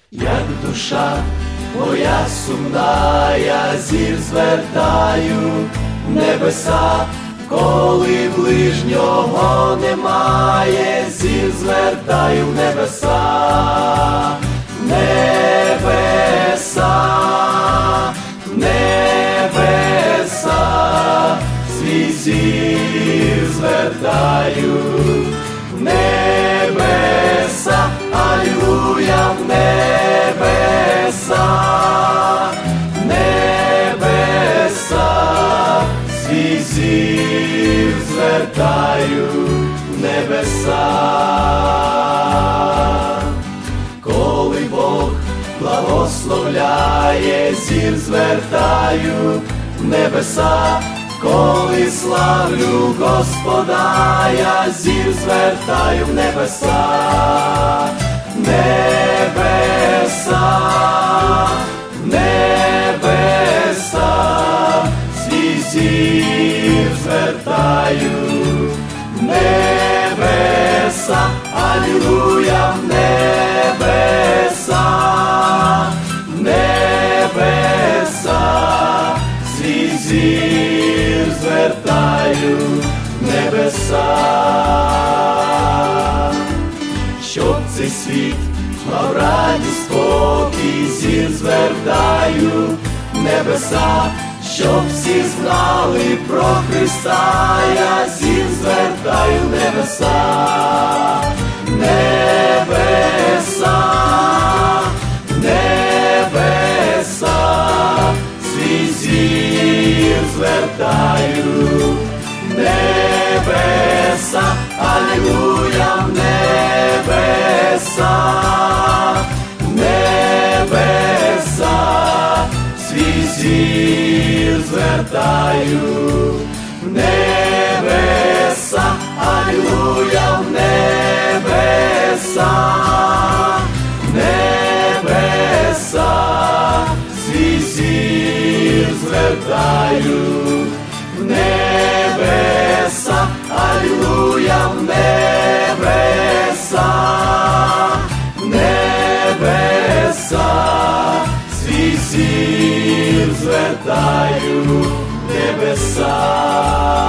Як душа моя сумна, я зір звертаю в небеса, коли ближнього немає, зір звертаю в небеса, небеса, небеса, свій зір звертаю в небеса, алілуя, в небеса, небеса, свій зір звертаю в небеса. Коли Бог благословляє, зір звертаю в небеса, коли славлю Господа, я зір звертаю в небеса, небеса, небеса, свій зір звертаю в небеса, алілуя, в небеса, небеса, свій зір звертаю в небеса. Щоб цей світ мав радість, спокій, зір звертаю в небеса, щоб всі знали про Христа, я зір звертаю в небеса, небеса, небеса, свій зір звертаю в небеса, алілуя, в небеса, небеса, свій зір звертаю в небеса, алілуя, в небеса, небеса, свій зір звертаю в небеса, алілуя, в небеса, небеса, свій зір звертаю в небеса.